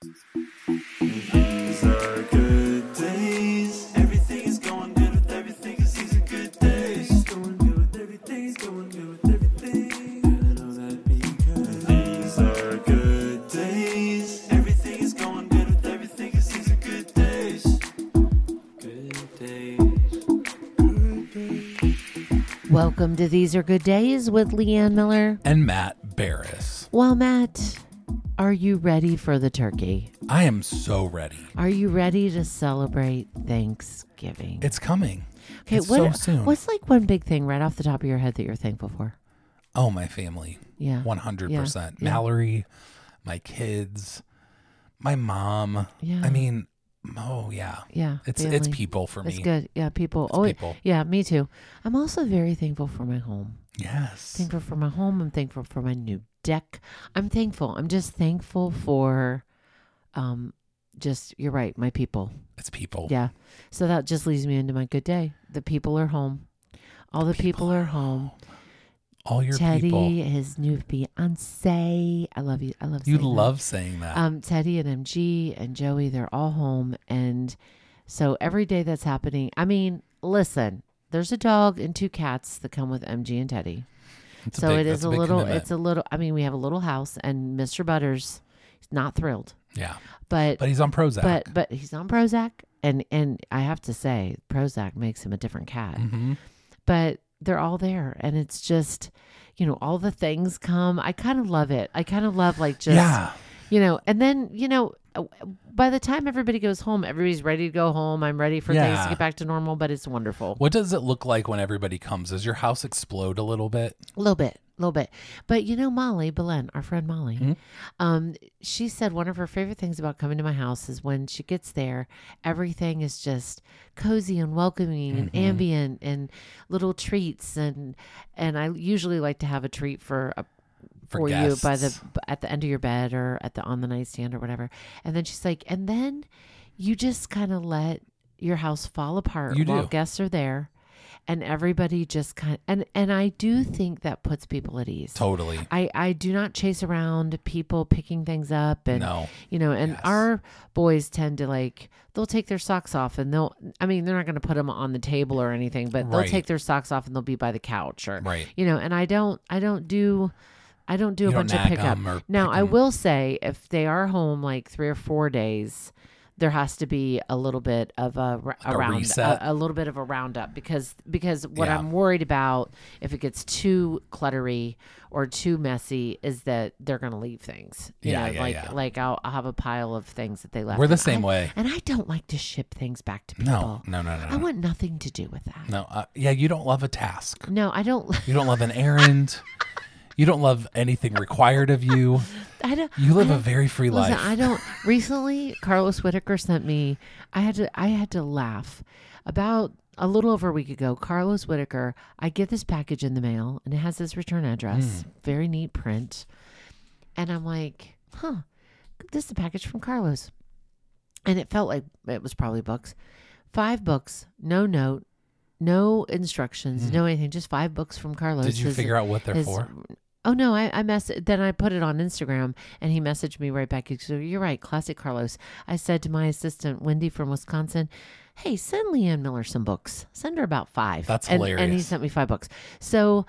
These are good days. Everything is going good with everything, 'cause these are good days. It's going good with everything, it's going good with everything. And I know that because these are good days. Everything is going good with everything, 'cause these are good days. Good days. Good days. Welcome to These Are Good Days with Leanne Miller. And Matt Barris. Well, Matt, are you ready for the turkey? I am so ready. Are you ready to celebrate Thanksgiving? It's coming. Okay, It's so soon. What's like one big thing right off the top of your head that you're thankful for? Oh, my family. Yeah. 100%. Yeah. Mallory, my kids, my mom. Yeah. I mean, oh, yeah. Yeah. It's family. people for me. It's good. Yeah, people. It's Oh, people. yeah, me too. I'm also very thankful for my home. Yes. Thankful for my home. I'm thankful for my new deck. I'm thankful. I'm just thankful for, you're right, my people. It's people. Yeah. So that just leads me into my good day. The people are home. All the people are home. All your Teddy, people. his new fiance. I love you. I love You saying love saying that. that. Teddy and MG and Joey, they're all home. And so every day that's happening, I mean, listen, there's a dog and 2 cats that come with MG and Teddy. It's So that's a big commitment. we have a little house, and Mr. Butters is not thrilled. Yeah. But But he's on Prozac. but he's on Prozac, and I have to say, Prozac makes him a different cat. Mm-hmm. But they're all there, and it's just, all the things come. I kind of love it. I kind of love Yeah. and then, by the time everybody goes home, everybody's ready to go home. I'm ready for things to Yeah. get back to normal, but it's wonderful. What does it look like when everybody comes? Does your house explode a little bit? A little bit. But Molly Belen, our friend Molly, she said one of her favorite things about coming to my house is when she gets there, everything is just cozy and welcoming and ambient and little treats. And I usually like to have a treat for you guests. at the end of your bed or on the nightstand or whatever. And then she's like, and then you just kind of let your house fall apart You while do. guests are there. And everybody just and I do think that puts people at ease. Totally. I do not chase around people picking things up and No. and Yes. our boys tend to they'll take their socks off and they're not going to put them on the table or anything, but they'll Right. take their socks off and they'll be by the couch or Right. and I don't do a bunch of nag pickup. 'em or Now, pick I 'em. will say if they are home like 3 or 4 days, there has to be a little bit of a reset? a little bit of a roundup because what Yeah. I'm worried about if it gets too cluttery or too messy is that they're going to leave things. Yeah. Like I'll have a pile of things that they left. We're the And same way. And I don't like to ship things back to people. No. I want nothing to do with that. No. Yeah, you don't love a task. No, I don't. You don't love an errand. You don't love anything required of you. I don't. You live I a don't- very free Listen, life. I don't. Recently, Carlos Whitaker sent me. I had to laugh. About a little over a week ago, Carlos Whitaker. I get this package in the mail, and it has this return address. Very neat print. And I'm like, this is a package from Carlos. And it felt like it was probably books. 5 books, no note, no instructions, no anything. Just 5 books from Carlos. Did you figure out what they're for? Oh no, then I put it on Instagram and he messaged me right back. He said, "You're right, classic Carlos." I said to my assistant, Wendy from Wisconsin, "Hey, send Leanne Miller some books. Send her about 5." That's And he hilarious. sent me 5 books. So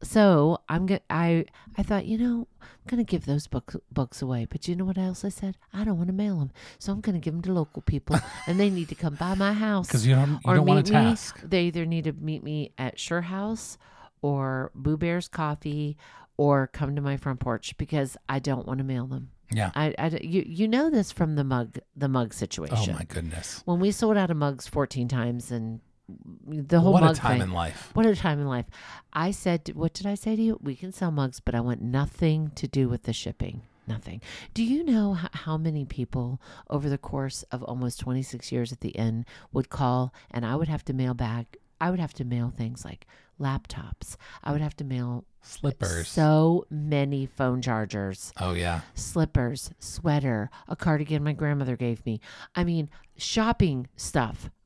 I thought, I'm gonna give those books away. But you know what else I said? I don't want to mail them, so I'm gonna give them to local people, and they need to come by my house Because you don't or want meet a task. me. They either need to meet me at Sure House or Boo Bear's Coffee or come to my front porch because I don't want to mail them. Yeah. You know this from the mug Oh situation. my goodness. When we sold out of mugs 14 times and the whole What mug a time thing. in life. What a time in life. I said, what did I say to you? We can sell mugs, but I want nothing to do with the shipping. Nothing. Do you know how many people over the course of almost 26 years at the inn would call and I would have to mail back? I would have to mail things like laptops. I would have to mail Slippers. so many phone chargers, Oh, yeah. slippers, sweater, a cardigan my grandmother gave me. I mean, shopping stuff.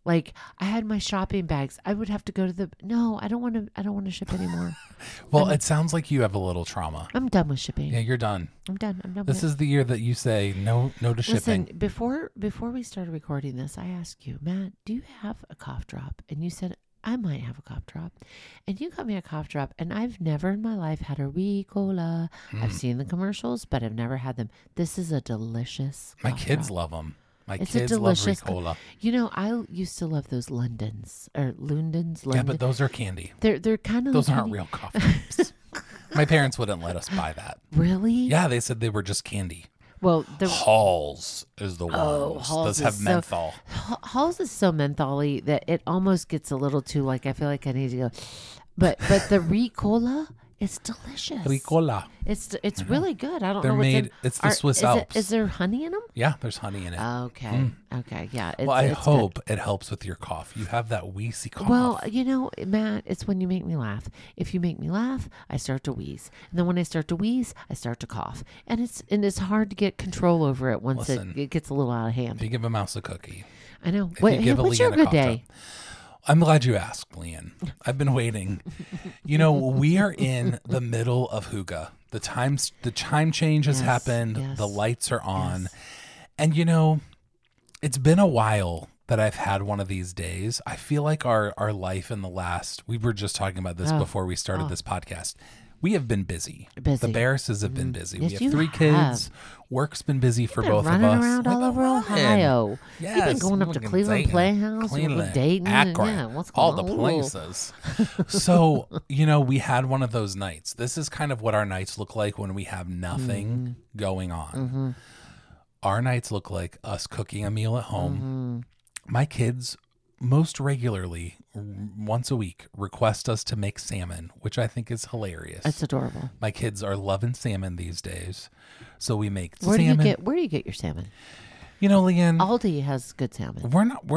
Like I had my shopping bags. I would have to go to the. No, I don't want to ship anymore. Well, it sounds like you have a little trauma. I'm done with shipping. Yeah, you're done. I'm done. This with is the year that you say no to shipping. Listen, before we started recording this, I asked you, Matt, do you have a cough drop? And you said, I might have a cough drop. And you got me a cough drop, and I've never in my life had a Ricola. I've seen the commercials, but I've never had them. This is a delicious My cough kids drop. love them. My It's a kids love delicious Ricola. You know, I used to love those Londons or Lundens. Yeah, but those are candy. they're kind of Those aren't real cough drops. My parents wouldn't let us buy that. Really? Yeah, they said they were just candy. Well, the Halls is the one. Halls Those is have so- menthol. Halls is so mentholy that it almost gets a little too like I feel like I need to go. But the Ricola, it's delicious. Ricola. It's really good. I don't They're know what's made. in. It's the Swiss Alps. Is there honey in them? Yeah, there's honey in it. Okay. Okay. Yeah. well, I it's hope it helps with your cough. You have that wheezy cough. good. Well, you know, Matt, it's when you make me laugh. If you make me laugh, I start to wheeze, and then when I start to wheeze, I start to cough, and it's hard to get control over it once Listen. it gets a little out of if hand. you give a mouse a cookie, I know. if you give What's a your Leanne a good cough day? drop. I'm glad you asked, Leanne. I've been waiting. You know, we are in the middle of Hygge. The chime change has Yes, happened. yes, The lights are on. yes. And you know, it's been a while that I've had one of these days. I feel like our life in the last, we were just talking about this before we started this podcast. We have been busy. Busy. The Barrises have been busy. Yes, we you have 3 kids. have. Work's been busy for Been both of running us. around We've all been over running. Ohio. You've been Yes, going up to fucking Cleveland Dayton, Playhouse, Cleveland, Dayton, Akron, yeah, what's all going the on? places. So, you know, we had one of those nights. This is kind of what our nights look like when we have nothing going on. Our nights look like us cooking a meal at home. My kids most regularly, once a week, request us to make salmon, which I think is hilarious. It's adorable. My kids are loving salmon these days. So we make Where salmon. do you get your salmon? You know, Leanne, Aldi has good salmon.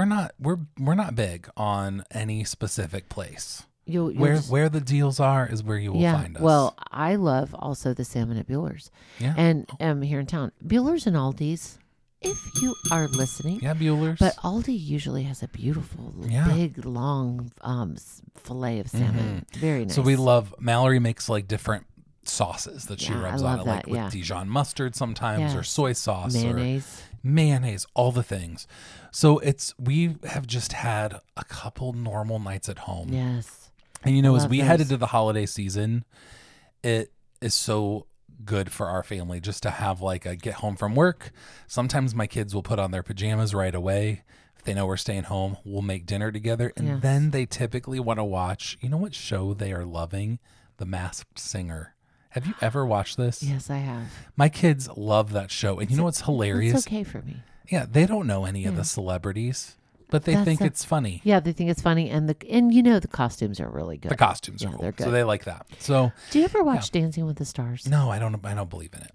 we're not big on any specific place. You'll Where the deals are is where you will find us. Well, I love also the salmon at Bueller's. Yeah. And here in town. Bueller's and Aldi's, if you are listening. yeah, Bueller's. But Aldi usually has a beautiful, Yeah. big, long fillet of salmon. Very nice. So we love, Mallory makes like different sauces that she Yeah, rubs I on love it, like that, with yeah. Dijon mustard sometimes, or Yes. soy sauce, mayonnaise. or mayonnaise, all the things. So we have just had a couple normal nights at home. Yes. And you know, as Love we head those. into the holiday season, it is so good for our family just to have like a get home from work. Sometimes my kids will put on their pajamas right away. If they know we're staying home, we'll make dinner together. And Yes. then they typically want to watch, you know what show they are loving? The Masked Singer. Have you ever watched this? Yes, I have. My kids love that show. And you know what's hilarious? It's okay for me. Yeah, they don't know any of the celebrities, but they That's think a- it's funny. Yeah, they think it's funny, and you know the costumes are really good. The costumes are Yeah, cool. they're So good. they like that. So Do you ever watch Dancing with the Stars? no, I don't believe in it.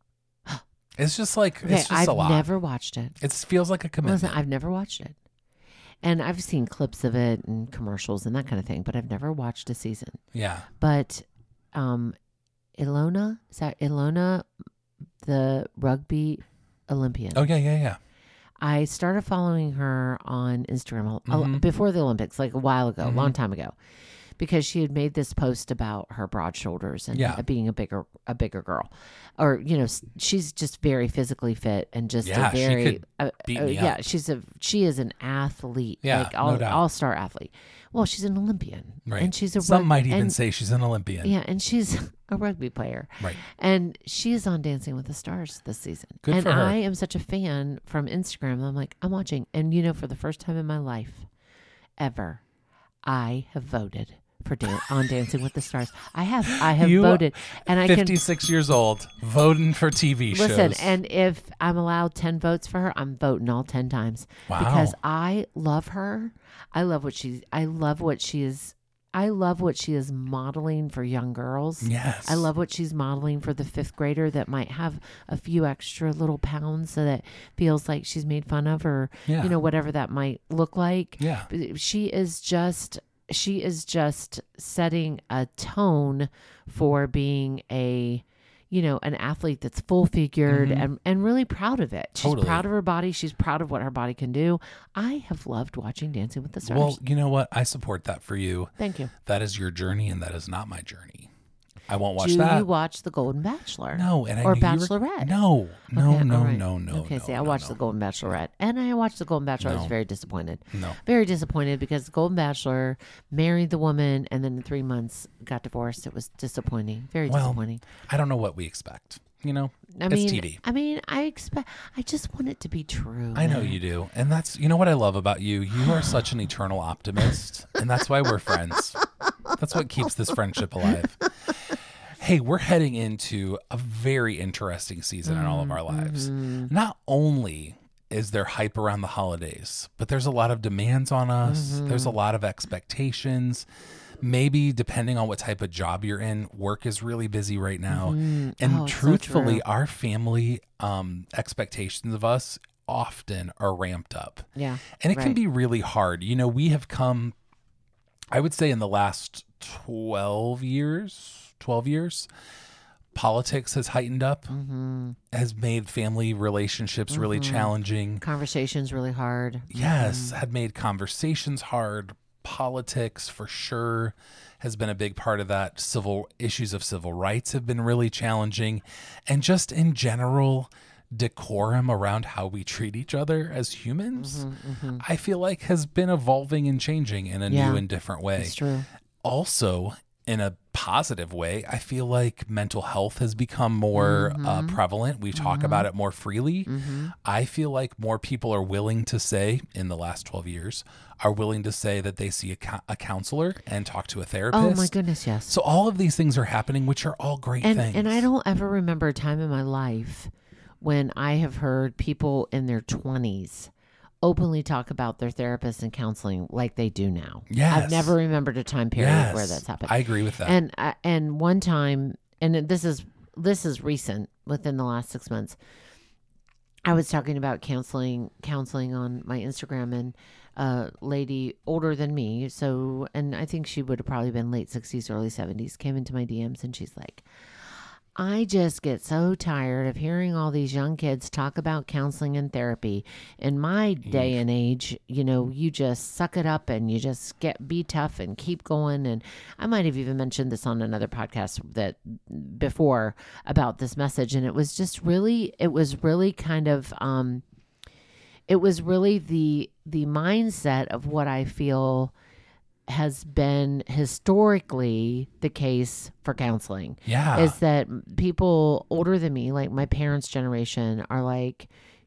It's just like Okay, it's just I've a lot. never watched it. It feels like a commitment. Listen, I've never watched it, and I've seen clips of it and commercials and that kind of thing, but I've never watched a season. Yeah. But Ilona, is that Ilona, the rugby Olympian? Oh yeah. I started following her on Instagram Mm-hmm. before the Olympics, like a while ago, a long time ago, because she had made this post about her broad shoulders and Yeah. being a bigger girl, or she's just very physically fit and just Yeah, a she very could beat me yeah. up. She is an athlete, Yeah, like no doubt. all-star athlete. Well, she's an Olympian, Right. and she's a Some might even and- say she's an Olympian. yeah, and she's a rugby player. Right. And she is on Dancing with the Stars this season. Good and for her. I am such a fan from Instagram. I'm like, I'm watching. And for the first time in my life ever, I have voted for on Dancing with the Stars. I have You, voted. And I can 56 years old, voting for TV listen, shows. and if I'm allowed 10 votes for her, I'm voting all 10 times. Wow. Because I love her. I love what she is modeling for young girls. Yes. I love what she's modeling for the 5th grader that might have a few extra little pounds, so that feels like she's made fun of, or Yeah. whatever that might look like. Yeah. She is just setting a tone for being a an athlete that's full figured and really proud of it. She's Totally. proud of her body. She's proud of what her body can do. I have loved watching Dancing with the Stars. Well, you know what? I support that for you. Thank you. That is your journey, and that is not my journey. I won't watch Do that. you watch The Golden Bachelor? No, and I Or knew you were- Bachelorette? No, Okay, all right. no. Okay, see, I no, watched no. The Golden Bachelorette, and I watched The Golden Bachelor. I was No. very disappointed. No. Very disappointed because The Golden Bachelor married the woman, and then in 3 months got divorced. It was disappointing. Very Well, disappointing. I don't know what we expect. I it's mean, TV. I just want it to be true. I know you do. And that's, what I love about you. You are such an eternal optimist. And that's why we're friends. That's what keeps this friendship alive. Hey, we're heading into a very interesting season in all of our lives. Not only is there hype around the holidays, but there's a lot of demands on us. There's a lot of expectations. Maybe depending on what type of job you're in, work is really busy right now. And Oh, it's so truthfully, true. our family expectations of us often are ramped up. Yeah. And it can right. be really hard. We have come, I would say in the last 12 years, politics has heightened up, has made family relationships really challenging. Conversation's really hard. Yes, had made conversations hard. Politics, for sure, has been a big part of that. Issues of civil rights have been really challenging. And just in general, decorum around how we treat each other as humans, I feel like has been evolving and changing in a new and different way. It's true. Also, in a positive way, I feel like mental health has become more prevalent. We talk about it more freely. I feel like more people are willing to say, in the last 12 years, are willing to say that they see a counselor and talk to a therapist. Oh my goodness, yes. So all of these things are happening, which are all great things. And I don't ever remember a time in my life when I have heard people in their 20s openly talk about their therapists and counseling like they do now. Yes. I've never remembered a time period where that's happened. I agree with that. And one time, and this is recent, within the last 6 months, I was talking about counseling on my Instagram, and a lady older than me, and I think she would have probably been late 60s, early 70s, came into my DMs, and she's like, I just get so tired of hearing all these young kids talk about counseling and therapy. In my day and age, you just suck it up and you just be tough and keep going. And I might have even mentioned this on another podcast before about this message. And it was really kind of, it was really the mindset of what I feel has been historically the case for counseling. Yeah. Is that people older than me, like my parents' generation, are like,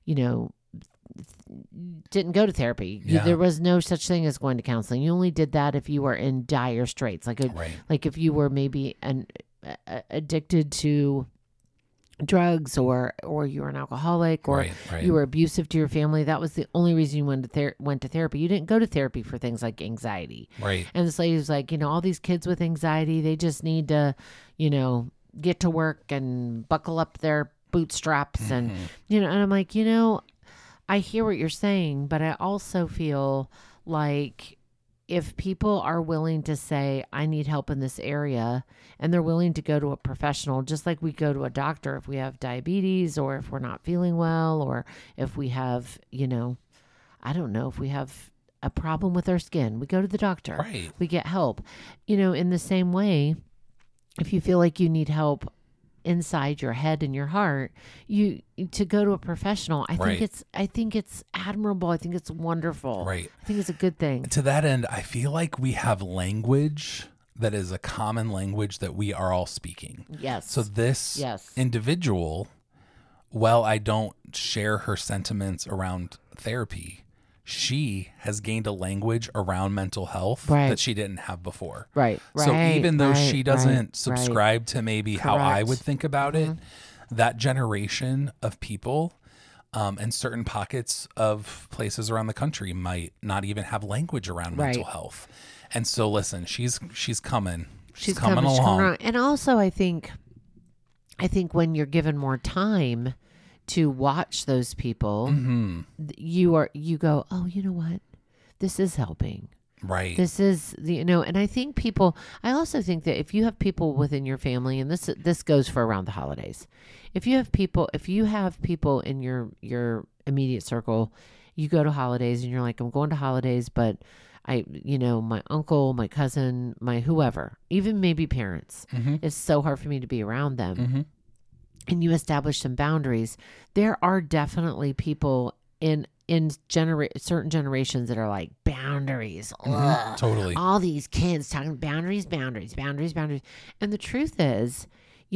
didn't go to therapy. Yeah. There was no such thing as going to counseling. You only did that if you were in dire straits, like if you were maybe addicted to drugs, or you were an alcoholic, or you were abusive to your family. That was the only reason you went to therapy. You didn't go to therapy for things like anxiety. Right. And this lady was like, all these kids with anxiety, they just need to, get to work and buckle up their bootstraps. And, and I'm like, I hear what you're saying, but I also feel like if people are willing to say, I need help in this area, and they're willing to go to a professional, just like we go to a doctor if we have diabetes, or if we're not feeling well, or if we have, I don't know, if we have a problem with our skin, we go to the doctor. Right. We get help. In the same way, if you feel like you need help inside your head and your heart, to go to a professional, I think it's admirable. I think it's wonderful. Right. I think it's a good thing. To that end, I feel like we have language that is a common language that we are all speaking. Yes. So this individual, while I don't share her sentiments around therapy, she has gained a language around mental health that she didn't have before. Right. So even though she doesn't subscribe to maybe how I would think about it, that generation of people and certain pockets of places around the country might not even have language around mental health. And so listen, she's coming. She's coming along. And also I think when you're given more time to watch those people, you go, oh, you know what? This is helping. Right. This is and I think I also think that if you have people within your family, and this goes for around the holidays, if you have people in your immediate circle, you go to holidays and you're like, I'm going to holidays, but my uncle, my cousin, my whoever, even maybe parents, it's so hard for me to be around them. And you establish some boundaries. There are definitely people in certain generations that are like boundaries. Ugh. Totally. All these kids talking boundaries. And the truth is,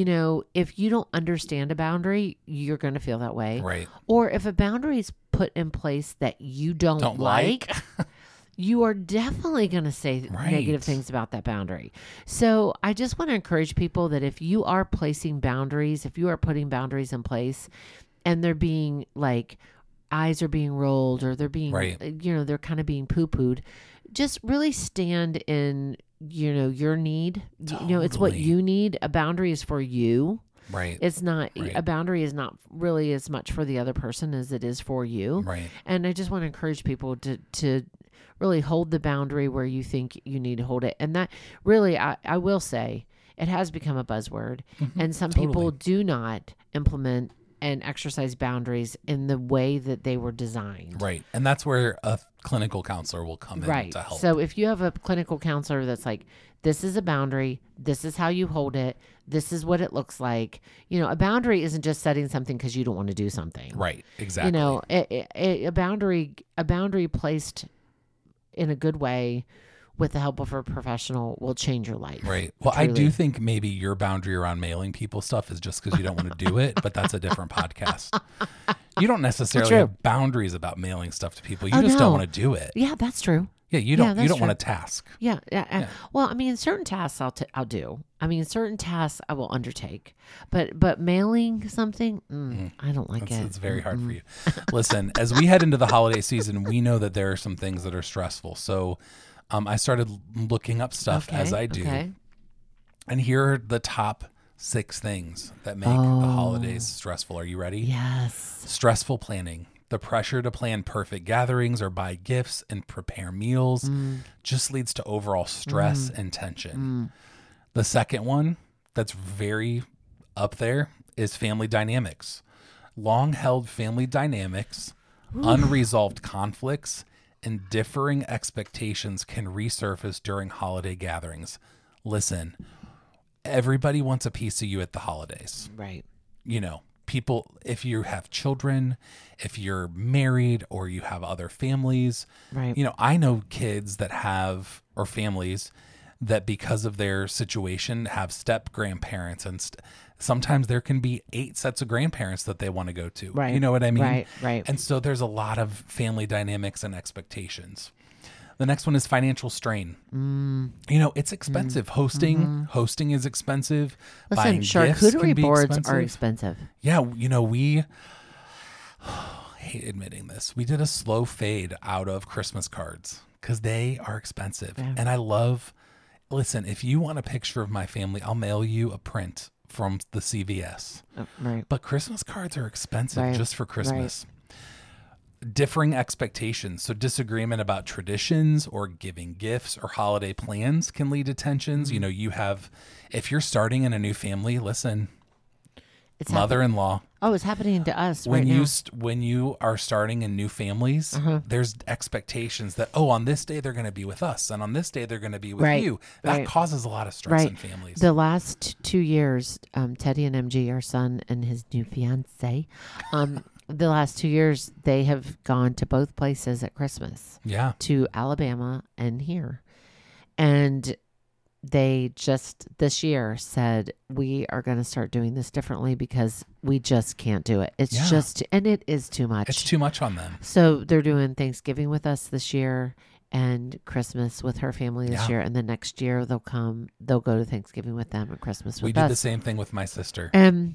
if you don't understand a boundary, you're going to feel that way. Right. Or if a boundary is put in place that you don't like you are definitely going to say negative things about that boundary. So I just want to encourage people that if you are placing boundaries, if you are putting boundaries in place and they're being like, eyes are being rolled or they're being, they're kind of being poo-pooed, just really stand in, your need. Totally. It's what you need. A boundary is for you. Right. It's not, a boundary is not really as much for the other person as it is for you. Right. And I just want to encourage people to really hold the boundary where you think you need to hold it. And that really, I will say, it has become a buzzword. And some people do not implement and exercise boundaries in the way that they were designed. Right. And that's where a clinical counselor will come in to help. So if you have a clinical counselor that's like, this is a boundary, this is how you hold it, this is what it looks like. A boundary isn't just setting something because you don't want to do something. Right. Exactly. A boundary placed in a good way with the help of a professional will change your life. Right. Well, truly. I do think maybe your boundary around mailing people stuff is just because you don't want to do it, but that's a different podcast. You don't necessarily have boundaries about mailing stuff to people. You just don't want to do it. Yeah, that's true. Yeah, you don't want to task. Yeah. Well, I mean, certain tasks I'll do. I mean, certain tasks I will undertake. But mailing something, I don't like it. It's very hard for you. Listen, as we head into the holiday season, we know that there are some things that are stressful. So I started looking up stuff as I do. Okay. And here are the top 6 things that make the holidays stressful. Are you ready? Yes. Stressful planning. The pressure to plan perfect gatherings or buy gifts and prepare meals just leads to overall stress and tension. The second one that's very up there is family dynamics. Long-held family dynamics, unresolved conflicts, and differing expectations can resurface during holiday gatherings. Listen, everybody wants a piece of you at the holidays. Right. People, if you have children, if you're married or you have other families, right. I know kids that have, or families that because of their situation have step grandparents and sometimes there can be 8 sets of grandparents that they want to go to. Right. You know what I mean? Right. And so there's a lot of family dynamics and expectations. The next one is financial strain. It's expensive. Hosting is expensive. Listen, buying charcuterie boards expensive. are expensive. Yeah, we hate admitting this. We did a slow fade out of Christmas cards because they are expensive. Yeah. And listen, if you want a picture of my family, I'll mail you a print from the CVS. Right. But Christmas cards are expensive just for Christmas. Right. Differing expectations. So disagreement about traditions or giving gifts or holiday plans can lead to tensions. If you're starting in a new family, listen, it's mother-in-law. Oh, it's happening to us when right now. When you are starting in new families, there's expectations that, on this day they're going to be with us. And on this day they're going to be with you. That causes a lot of stress in families. The last 2 years, Teddy and MG, our son and his new fiance, the last 2 years, they have gone to both places at Christmas. Yeah. To Alabama and here. And they just this year said, we are going to start doing this differently because we just can't do it. It's and it is too much. It's too much on them. So they're doing Thanksgiving with us this year and Christmas with her family this year. And then next year they'll go to Thanksgiving with them and Christmas with us. We did the same thing with my sister. And,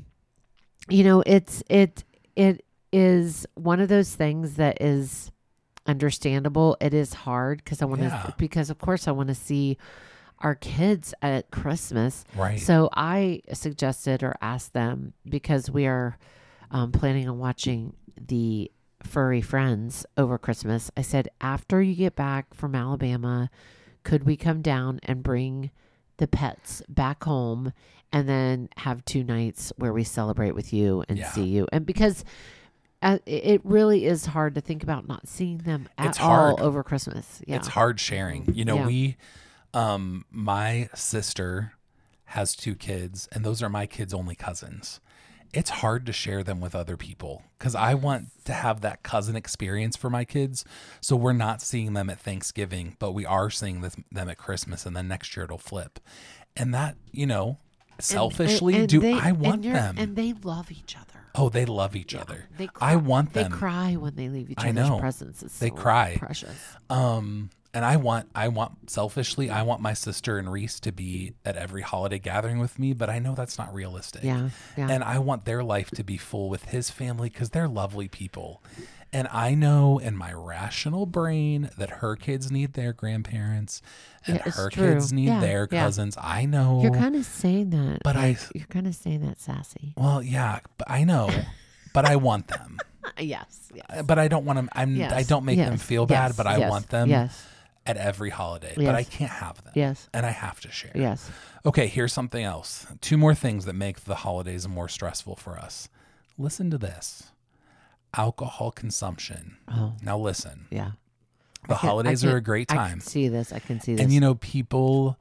it is one of those things that is understandable. It is hard because because of course I want to see our kids at Christmas. Right. So I suggested or asked them, because we are planning on watching the furry friends over Christmas. I said, after you get back from Alabama, could we come down and bring the pets back home and then have 2 nights where we celebrate with you and Yeah. see you? And because it really is hard to think about not seeing them at It's hard. all over Christmas. Yeah. It's hard sharing. You know, Yeah. my sister has 2 kids, and those are my kids' only cousins. It's hard to share them with other people because I want to have that cousin experience for my kids. So we're not seeing them at Thanksgiving, but we are seeing them at Christmas, and then next year it'll flip. And that, you know, selfishly, I want them. And they love each other. Oh, they love each other. They cry, I want them. They cry when they leave each I other's know. presents. It's They so cry. precious. And I want selfishly, I want my sister and Reese to be at every holiday gathering with me, but I know that's not realistic. Yeah. And I want their life to be full with his family because they're lovely people. And I know in my rational brain that her kids need their grandparents and Yeah, it's her true. kids need Yeah, their yeah. cousins. I know. You're kind of saying that. But you're kind of saying that sassy. well, yeah, but I know, but I want them. Yes. But I don't want them. Yes, I don't make them yes, feel yes, bad, but I yes, want them Yes. at every holiday. But Yes. I can't have them. Yes. And I have to share. Yes. Okay, here's something else. 2 more things that make the holidays more stressful for us. Listen to this. Alcohol consumption. Oh, Now listen. yeah. The holidays are a great I time. can see this. I can see this. And you know, people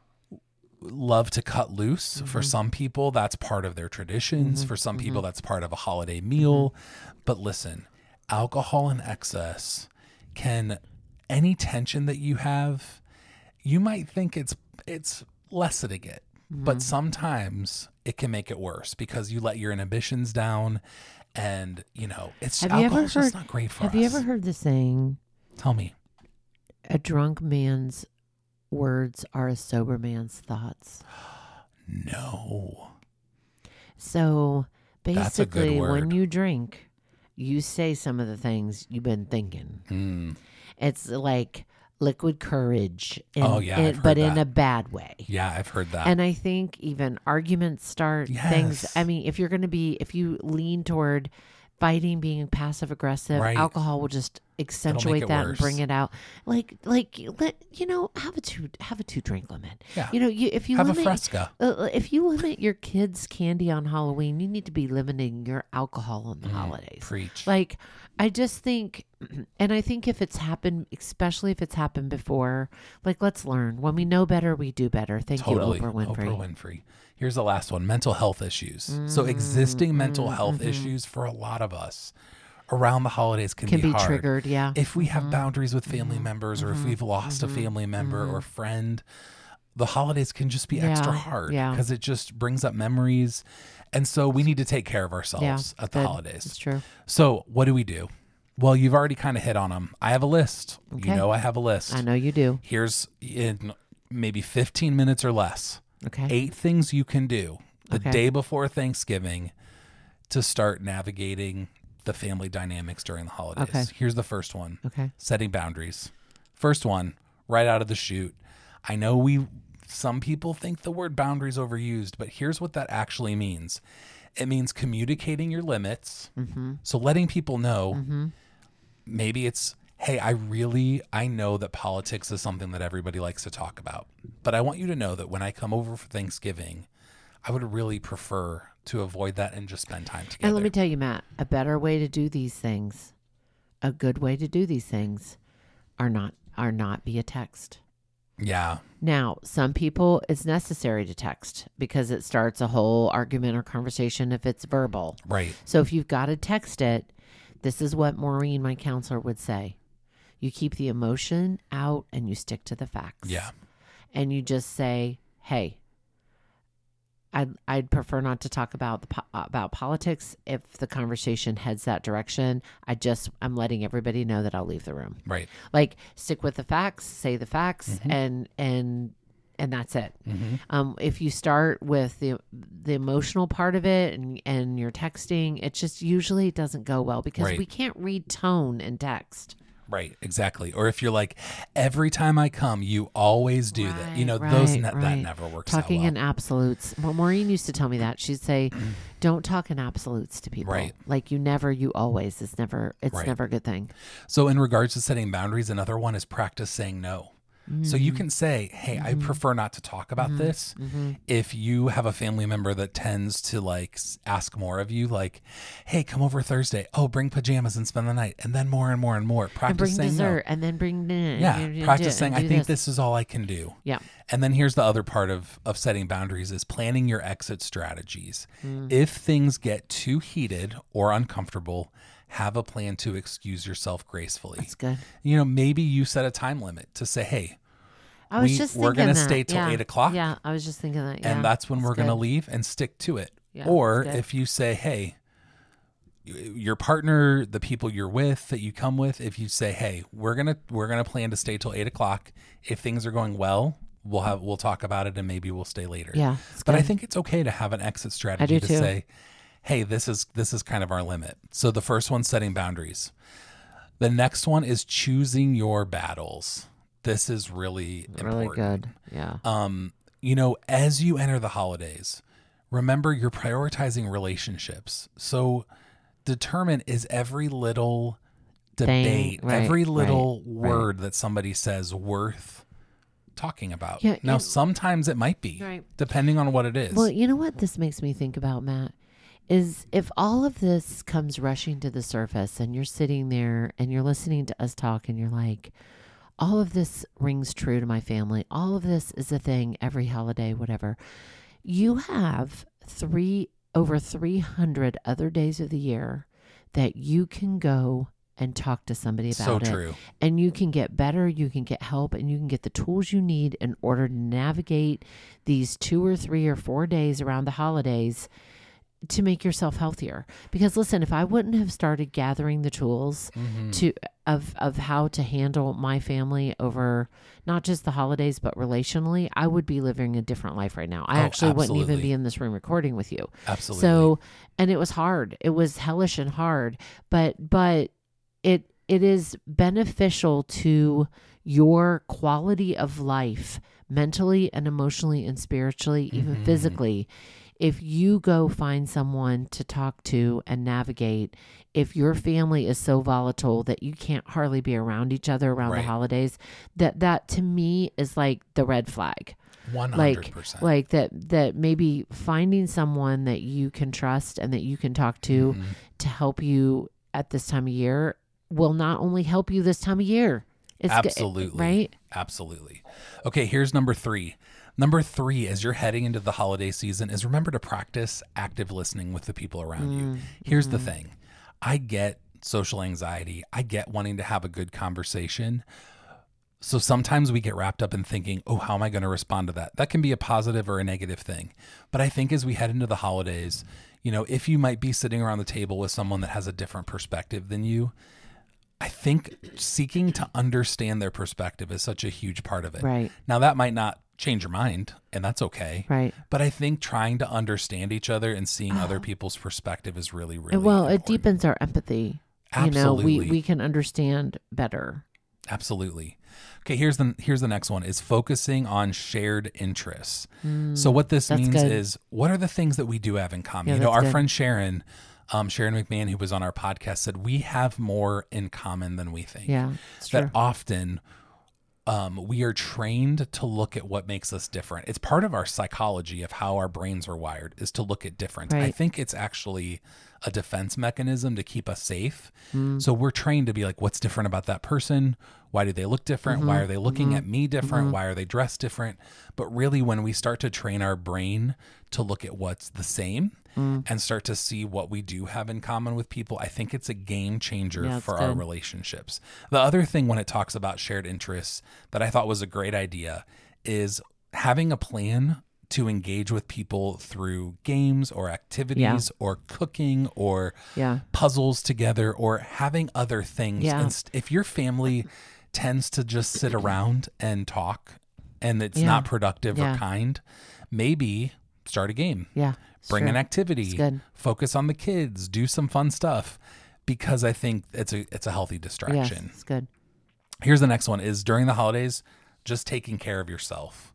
love to cut loose. Mm-hmm. For some people, that's part of their traditions. For some people, that's part of a holiday meal. But listen, alcohol in excess any tension that you have, you might think it's lessening it. Mm-hmm. But sometimes it can make it worse because you let your inhibitions down, and you know alcohol's just not great for us. Have you ever heard the saying, Tell me. a drunk man's words are a sober man's thoughts? No. So That's a good basically, when word. you drink, you say some of the things you've been thinking. Mm. It's like liquid courage. Oh, yeah, I've heard but in that. a bad way. Yeah, I've heard that. And I think even arguments start things. Yes. I mean, if you lean toward fighting, being passive aggressive, Right. alcohol will just accentuate it that and worse. bring it out. Like have a 2 drink limit. Yeah. If you Have limit, a Fresca. if you limit your kids' candy on Halloween, you need to be limiting your alcohol on the holidays. Preach. Like, I just think, and I think if it's happened, especially if it's happened before, like, let's learn. When we know better, we do better. Thank Totally. you, Oprah Winfrey. Oprah Winfrey. Here's the last one. Mental health issues. So existing mental health issues for a lot of us around the holidays can Can be hard. triggered, yeah. If we have boundaries with family members or if we've lost a family member or friend, the holidays can just be extra Yeah, hard yeah. because it just brings up memories. And so we need to take care of ourselves Yeah, at the good. holidays. It's true. So what do? Well, you've already kind of hit on them. I have a list. Okay. You know I have a list. I know you do. Here's in maybe 15 minutes or less. Okay. 8 things you can do the Okay. day before Thanksgiving to start navigating the family dynamics during the holidays. Okay. Here's the first one. Okay. Setting boundaries. First one, right out of the chute. I know some people think the word boundaries overused, but here's what that actually means. It means communicating your limits. Mm-hmm. So letting people know, maybe it's, hey, I know that politics is something that everybody likes to talk about, but I want you to know that when I come over for Thanksgiving, I would really prefer to avoid that and just spend time together. And let me tell you, Matt, a better way to do these things, a good way to do these things, are not via text. Yeah. Now, some people, it's necessary to text because it starts a whole argument or conversation if it's verbal. Right. So if you've got to text it, this is what Maureen, my counselor, would say. You keep the emotion out and you stick to the facts. Yeah. And you just say, hey, I'd prefer not to talk about about politics if the conversation heads that direction. I'm letting everybody know that I'll leave the room. Right. Like, stick with the facts, say the facts, and that's it. If you start with the emotional part of it and you're texting, it just usually doesn't go well because Right. we can't read tone in text. Right, exactly. Or if you're like, every time I come, you always do that. You know, that never works Talking out well. in absolutes. Well, Maureen used to tell me that. She'd say, don't talk in absolutes to people. Right. Like you never, you always. It's never a good thing. So in regards to setting boundaries, another one is practice saying no. So you can say, hey, I prefer not to talk about this. If you have a family member that tends to like ask more of you, like, hey, come over Thursday. Oh, bring pajamas and spend the night. And then more and more and more. Practice And bring saying dessert no. and then bring dinner. Yeah, practice saying, I think this is all I can do. Yeah. And then here's the other part of setting boundaries is planning your exit strategies. If things get too heated or uncomfortable, have a plan to excuse yourself gracefully. That's good. You know, maybe you set a time limit to say, hey, we're going to stay till 8 o'clock. Yeah, I was just thinking that. Yeah, and that's when we're going to good. leave, and stick to it. Yeah, or that's good. if you say, hey, your partner, the people you're with that you come with, if you say, hey, we're gonna plan to stay till 8 o'clock. If things are going well, we'll talk about it and maybe we'll stay later. Yeah, but I good. think it's okay to have an exit strategy to say, hey, this is kind of our limit. So the first one's setting boundaries. The next one is choosing your battles. This is really important. good. Yeah. You know, as you enter the holidays, remember you're prioritizing relationships. So determine, is every little debate, every little word that somebody says worth talking about? Yeah, now, sometimes it might be, depending on what it is. Well, you know what this makes me think about, Matt, is if all of this comes rushing to the surface and you're sitting there and you're listening to us talk and you're like, all of this rings true to my family. All of this is a thing every holiday, whatever. You have over 300 other days of the year that you can go and talk to somebody about it. So true. And you can get better, you can get help, and you can get the tools you need in order to navigate these 2 or 3 or 4 days around the holidays to make yourself healthier. Because listen, if I wouldn't have started gathering the tools of how to handle my family over not just the holidays, but relationally, I would be living a different life right now. I actually wouldn't even be in this room recording with you. Absolutely. So, and it was hard. It was hellish and hard, but it is beneficial to your quality of life, mentally and emotionally and spiritually, even physically. If you go find someone to talk to and navigate, if your family is so volatile that you can't hardly be around each other around the holidays, that to me is like the red flag. 100%. Like that maybe finding someone that you can trust and that you can talk to help you at this time of year will not only help you this time of year. It's Absolutely. Right? Absolutely. Okay, here's number 3. Number 3, as you're heading into the holiday season, is remember to practice active listening with the people around you. Here's the thing. I get social anxiety. I get wanting to have a good conversation. So sometimes we get wrapped up in thinking, oh, how am I going to respond to that? That can be a positive or a negative thing. But I think as we head into the holidays, you know, if you might be sitting around the table with someone that has a different perspective than you, I think seeking to understand their perspective is such a huge part of it. Right. Now, that might not change your mind, and that's okay. Right. But I think trying to understand each other and seeing other people's perspective is really, really important. It deepens our empathy. Absolutely. You know, we can understand better. Absolutely. Okay, here's the next one is focusing on shared interests. So what this means is, what are the things that we do have in common? You know, our friend Sharon McMahon, who was on our podcast, said we have more in common than we think. Yeah, it's true. That often we are trained to look at what makes us different. It's part of our psychology of how our brains are wired, is to look at difference. Right. I think it's actually a defense mechanism to keep us safe. So we're trained to be like, what's different about that person? Why do they look different? Why are they looking at me different? Why are they dressed different? But really, when we start to train our brain to look at what's the same and start to see what we do have in common with people, I think it's a game changer for our relationships. The other thing when it talks about shared interests that I thought was a great idea is having a plan to engage with people through games or activities or cooking or puzzles together or having other things. And if your family tends to just sit around and talk and it's not productive or kind, maybe start a game. Bring an activity. Focus on the kids. Do some fun stuff, because I think it's a healthy distraction. Yes, it's good. Here's the next one is during the holidays, just taking care of yourself.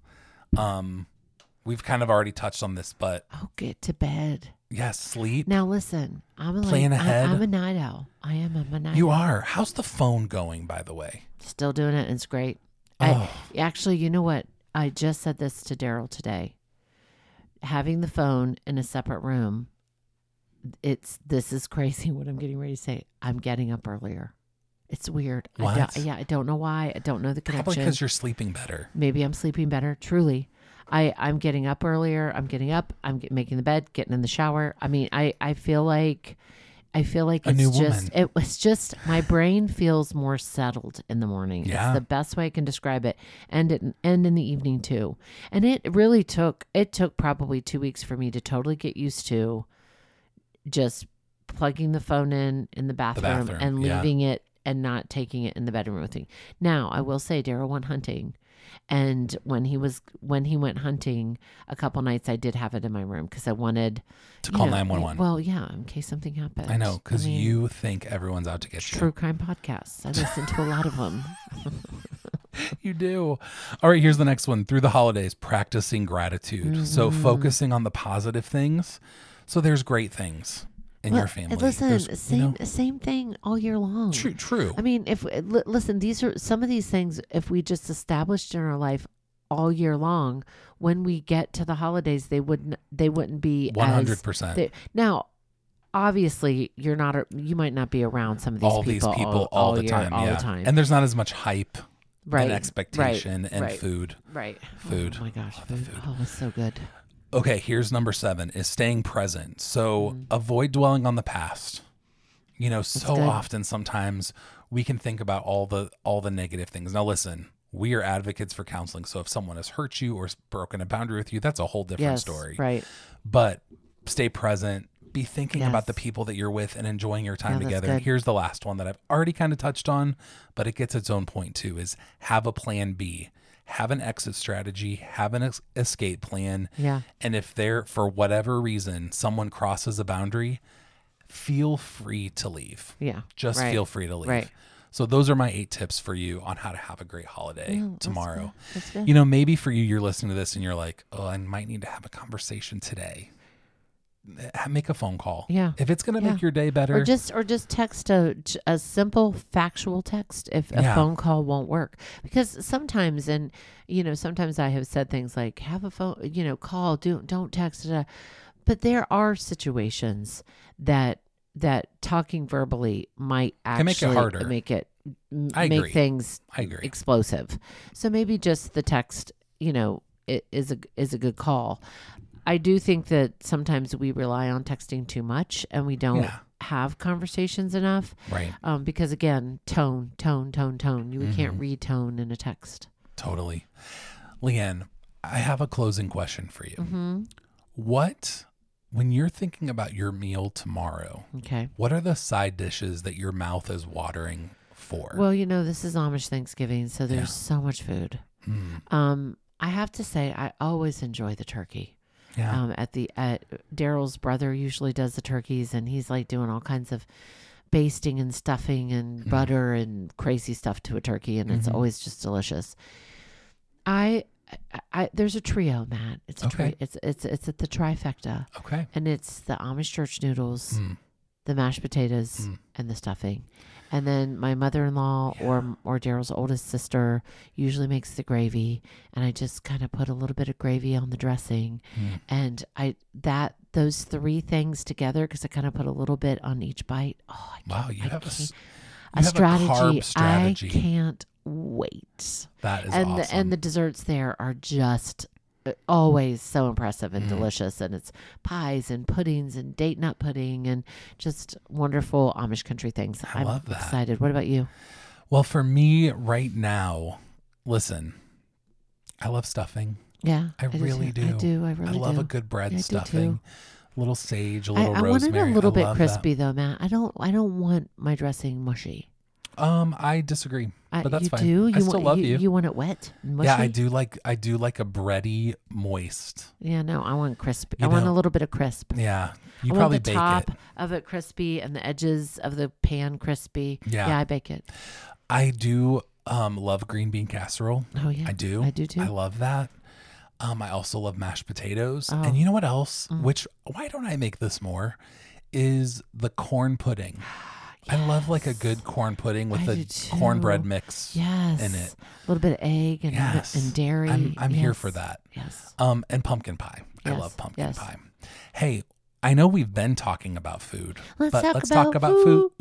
We've kind of already touched on this, but Oh, get to bed. yes, sleep. Now listen, I'm a Plan ahead. I'm a night owl. I am a night You owl. are. How's the phone going, by the way? Still doing it, and it's great. Oh. Actually, you know what? I just said this to Daryl today. Having the phone in a separate room, this is crazy what I'm getting ready to say. I'm getting up earlier. It's weird. What? I don't know why. I don't know the Probably connection. because you're sleeping better. Maybe I'm sleeping better. Truly. I'm getting up earlier. I'm getting up. Making the bed, getting in the shower. I mean, I feel like it's new just, woman. it was just, my brain feels more settled in the morning. Yeah. It's the best way I can describe it. And in the evening too. And it really took probably 2 weeks for me to totally get used to just plugging the phone in the bathroom, and yeah. leaving it and not taking it in the bedroom with me. Now, I will say Daryl went hunting. And when he went hunting a couple nights, I did have it in my room because I wanted To call 911. Well, yeah, in case something happened. I know, because mean, you think everyone's out to get you. true crime podcasts. I listen to a lot of them. You do. All right, here's the next one. Through the holidays, practicing gratitude. So Mm-hmm. focusing on the positive things. So there's great things in your family. Listen, There's, same thing all year long. True. I mean, listen, these are some of these things. If we just established in our life all year long, when we get to the holidays, they wouldn't be 100%. Now, obviously, you might not be around some of these All people these people all the year, time. all Yeah. the time. And there's not as much hype Right, and expectation right, and right. food. Right. Food. Oh my gosh. Love the Food. food. Oh, it's so good. Okay, here's number 7 is staying present. So Mm-hmm. avoid dwelling on the past. You know, so good. often sometimes we can think about all the negative things. Now listen, we are advocates for counseling. So if someone has hurt you or broken a boundary with you, that's a whole different Yes. story. Right. But stay present, be thinking Yes. about the people that you're with and enjoying your time Yeah, that's together. good. And here's the last one that I've already kind of touched on, but it gets its own point too, is have a plan B. Have an exit strategy, have an escape plan. Yeah. And if there, for whatever reason, someone crosses a boundary, feel free to leave. Yeah. Just Right. feel free to leave. Right. So those are my 8 tips for you on how to have a great holiday Yeah, that's tomorrow. good. That's good. You know, maybe for you, you're listening to this and you're like, oh, I might need to have a conversation today. Make a phone call. Yeah. If it's going to Yeah. make your day better. Or just text a simple factual text if a Yeah. phone call won't work. Because sometimes, and sometimes I have said things like, have a phone, call, don't text it. But there are situations that talking verbally might Can make it actually harder. I agree. make things I agree. explosive. So maybe just the text, it is a good call. I do think that sometimes we rely on texting too much and we don't Yeah. have conversations enough. Right. Because again, tone. You Mm-hmm. can't read tone in a text. Totally. Leanne, I have a closing question for you. Mm-hmm. When you're thinking about your meal tomorrow, Okay. what are the side dishes that your mouth is watering for? Well, this is Amish Thanksgiving, so there's Yeah. so much food. Mm, I have to say, I always enjoy the turkey. yeah. At Daryl's brother usually does the turkeys, and he's like doing all kinds of basting and stuffing and butter and crazy stuff to a turkey, and it's always just delicious. There's a trio, Matt. It's a Okay. it's at the trifecta, Okay. and it's the Amish church noodles, Mm. the mashed potatoes, and the stuffing. And then my mother-in-law or Daryl's oldest sister usually makes the gravy, and I just kind of put a little bit of gravy on the dressing, and those 3 things together, because I kind of put a little bit on each bite. Oh, Wow, you have a a strategy. carb strategy. I can't wait. That is and awesome. the desserts there are just always so impressive and delicious, and it's pies and puddings and date nut pudding and just wonderful Amish country things. I I'm love that. excited. What about you? Well, for me right now, listen, I love stuffing. Yeah, I really too. do. I do. I really I love do. a good bread Yeah, I do stuffing. too. A little sage, a little I want it rosemary. a little I bit love crispy though, Matt. I don't want my dressing mushy. that. I disagree, but that's you fine. do? I still love you. You want it wet and mushy? Yeah, I do like a bready, moist. Yeah, no, I want crispy. You I want know- a little bit of crisp. Yeah, you I probably want the bake top it. of it crispy and the edges of the pan crispy. Yeah. Yeah, I bake it. I do. love green bean casserole. Oh, yeah. I do. I do too. I love that. I also love mashed potatoes. Oh. And you know what else? Mm. Which, why don't I make this more? Is the corn pudding. I love like a good corn pudding with I the do too. cornbread mix Yes. in it. A little bit of egg and, Yes. and dairy. I'm here Yes. for that. Yes. And pumpkin pie. I Yes. love pumpkin Yes. pie. Hey, I know we've been talking about food, Let's but talk let's about talk about food.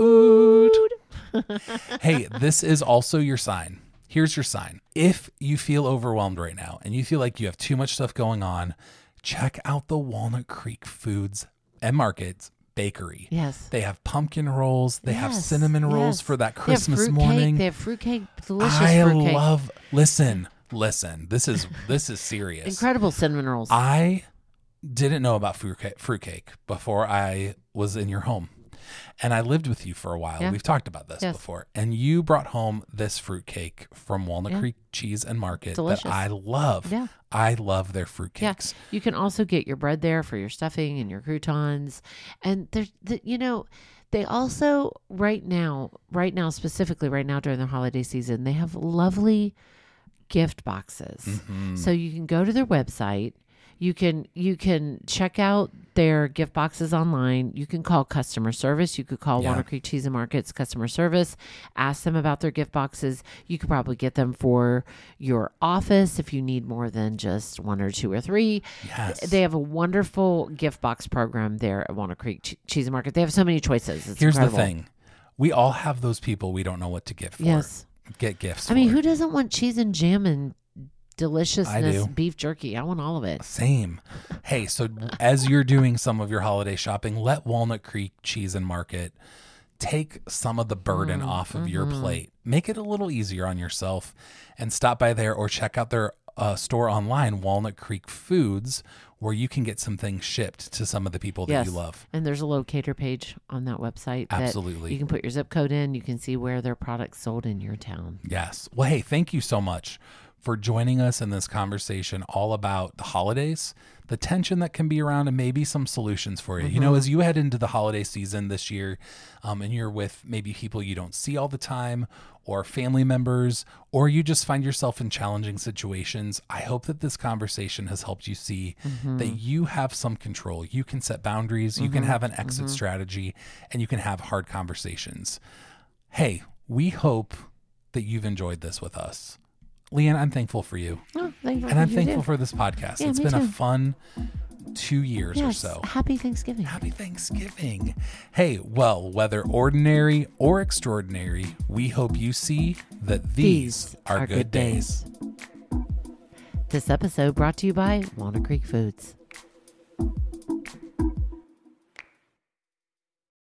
Hey, this is also your sign. Here's your sign. If you feel overwhelmed right now and you feel like you have too much stuff going on, check out the Walnut Creek Foods and Markets Bakery. Yes. They have pumpkin rolls. They have Yes, cinnamon rolls yes. for that They have Christmas fruitcake. morning. They have fruitcake, delicious I fruitcake. love. Listen. This is serious. Incredible cinnamon rolls. I didn't know about fruitcake before I was in your home. And I lived with you for a while. Yeah. We've talked about this Yes. before. And you brought home this fruitcake from Walnut Yeah. Creek Cheese and Market Delicious. that I love. Yeah. I love their Yeah, fruitcakes. you can also get your bread there for your stuffing and your croutons. And there's, they also right now, specifically right now during the holiday season, they have lovely gift boxes. Mhm. So you can go to their website. You can check out their gift boxes online. You can call customer service. You could call Yeah. Walnut Creek Cheese and Markets customer service. Ask them about their gift boxes. You could probably get them for your office if you need more than just one or two or three. Yes. They have a wonderful gift box program there at Walnut Creek Cheese and Market. They have so many choices. It's Here's incredible. the thing. We all have those people we don't know what to get for. Yes. Get gifts I mean, for. who doesn't want cheese and jam and deliciousness do. beef jerky? I want all of it. Same. Hey, so as you're doing some of your holiday shopping, let Walnut Creek Cheese and Market take some of the burden off of your plate. Make it a little easier on yourself and stop by there or check out their store online, Walnut Creek Foods, where you can get some things shipped to some of the people that you love. And there's a locator page on that website. Absolutely. That you can put your zip code in. You can see where their products sold in your town. Yes. Well, hey, thank you so much for joining us in this conversation all about the holidays, the tension that can be around, and maybe some solutions for you. You know, as you head into the holiday season this year, and you're with maybe people you don't see all the time or family members, or you just find yourself in challenging situations, I hope that this conversation has helped you see that you have some control. You can set boundaries, you can have an exit strategy, and you can have hard conversations. Hey, we hope that you've enjoyed this with us. Leanne, I'm thankful for you. Oh, thank you. And I'm You thankful too. for this podcast. Yeah, It's me been a too. fun 2 years or Yes. so. Happy Thanksgiving. Happy Thanksgiving. Hey, well, whether ordinary or extraordinary, we hope you see that these are good days. This episode brought to you by Walnut Creek Foods.